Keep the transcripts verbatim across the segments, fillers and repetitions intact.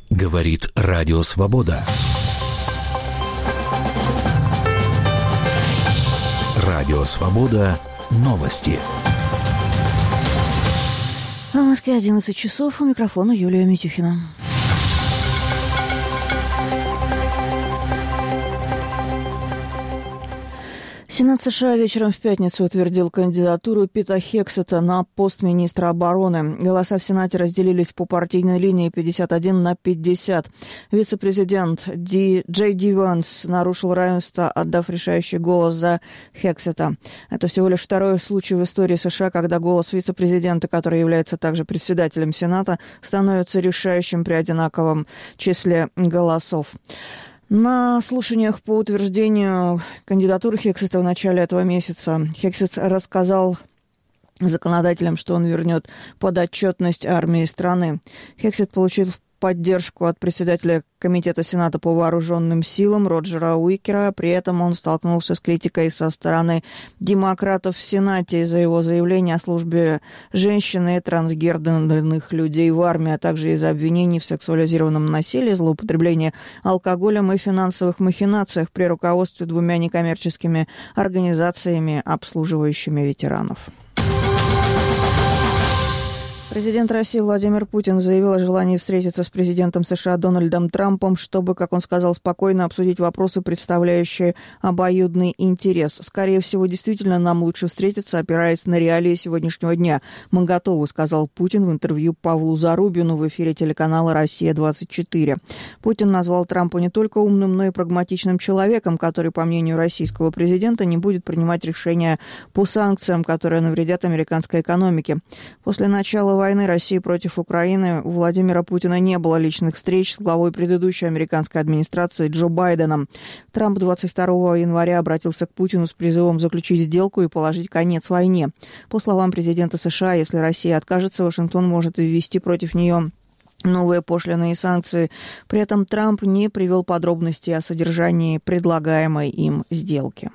Говорит Радио Свобода. Радио Свобода. Новости. А в Москве одиннадцать часов. У микрофона Юлия Митюхина. Сенат США вечером в пятницу утвердил кандидатуру Пита Хексета на пост министра обороны. Голоса в Сенате разделились по партийной линии пятьдесят один на пятьдесят. Вице-президент Ди, Джей Ди Ванс нарушил равенство, отдав решающий голос за Хексета. Это всего лишь второй случай в истории США, когда голос вице-президента, который является также председателем Сената, становится решающим при одинаковом числе голосов. На слушаниях по утверждению кандидатуры Хексета в начале этого месяца Хексет рассказал законодателям, что он вернет подотчетность армии страны. Хексет получил поддержку от председателя Комитета Сената по вооруженным силам Роджера Уикера. При этом он столкнулся с критикой со стороны демократов в Сенате из-за его заявления о службе женщин и трансгендерных людей в армии, а также из-за обвинений в сексуализированном насилии, злоупотреблении алкоголем и финансовых махинациях при руководстве двумя некоммерческими организациями, обслуживающими ветеранов. Президент России Владимир Путин заявил о желании встретиться с президентом США Дональдом Трампом, чтобы, как он сказал, спокойно обсудить вопросы, представляющие обоюдный интерес. Скорее всего, действительно, нам лучше встретиться, опираясь на реалии сегодняшнего дня. Мы готовы, сказал Путин в интервью Павлу Зарубину в эфире телеканала «Россия-двадцать четыре». Путин назвал Трампа не только умным, но и прагматичным человеком, который, по мнению российского президента, не будет принимать решения по санкциям, которые навредят американской экономике. После начала войны России против Украины у Владимира Путина не было личных встреч с главой предыдущей американской администрации Джо Байденом. Трамп двадцать второго января обратился к Путину с призывом заключить сделку и положить конец войне. По словам президента США, если Россия откажется, Вашингтон может ввести против нее новые пошлины и санкции. При этом Трамп не привел подробностей о содержании предлагаемой им сделки.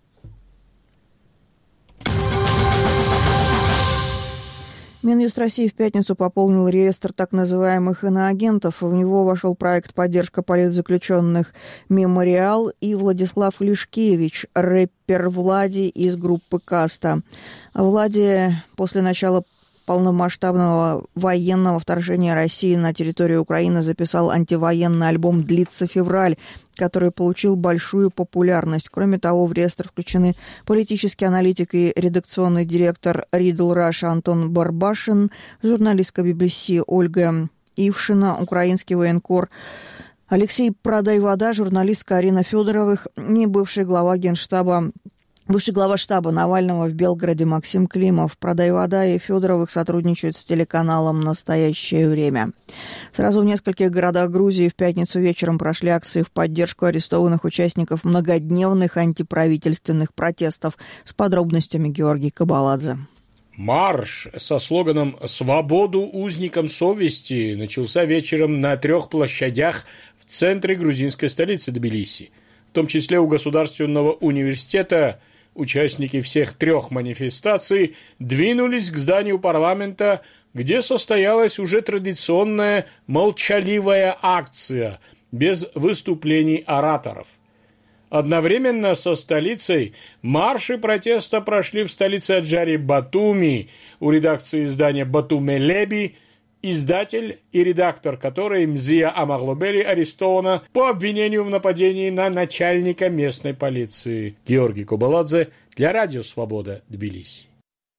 Минюст России в пятницу пополнил реестр так называемых иноагентов. В него вошел проект «Поддержка политзаключенных Мемориал» и Владислав Лишкевич, рэпер Влади из группы «Каста». Влади после начала полномасштабного военного вторжения России на территорию Украины записал антивоенный альбом «Длится февраль», который получил большую популярность. Кроме того, в реестр включены политический аналитик и редакционный директор Riddle Russia Антон Барбашин, журналистка би би си Ольга Ившина, украинский военкор Алексей Продайвода, журналистка Арина Федоровых и бывший глава Генштаба Бывший глава штаба Навального в Белгороде Максим Климов. Продайвода и Федоровых сотрудничают с телеканалом «Настоящее время». Сразу в нескольких городах Грузии в пятницу вечером прошли акции в поддержку арестованных участников многодневных антиправительственных протестов. С подробностями Георгий Кабаладзе. Марш со слоганом «Свободу узникам совести» начался вечером на трех площадях в центре грузинской столицы Тбилиси. В том числе у Государственного университета. Участники всех трех манифестаций двинулись к зданию парламента, где состоялась уже традиционная молчаливая акция без выступлений ораторов. Одновременно со столицей марши протеста прошли в столице Аджари Батуми, у редакции издания «Батуме Леби», издатель и редактор которой Мзия Амаглобели арестована по обвинению в нападении на начальника местной полиции. Георгий Кабаладзе для Радио Свобода, Тбилиси.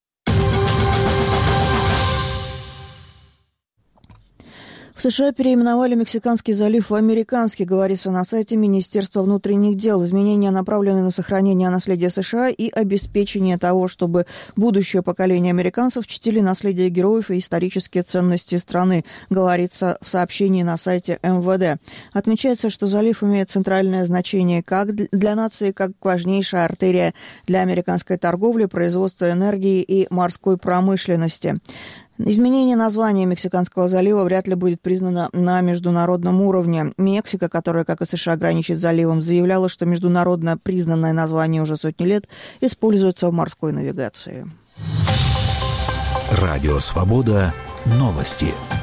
В США переименовали Мексиканский залив в Американский, говорится на сайте Министерства внутренних дел. Изменения направлены на сохранение наследия США и обеспечение того, чтобы будущее поколение американцев чтили наследие героев и исторические ценности страны, говорится в сообщении на сайте эм вэ дэ. Отмечается, что залив имеет центральное значение как для нации, как важнейшая артерия для американской торговли, производства энергии и морской промышленности. Изменение названия Мексиканского залива вряд ли будет признано на международном уровне. Мексика, которая, как и США, граничит с заливом, заявляла, что международно признанное название уже сотни лет используется в морской навигации. Радио «Свобода». Новости.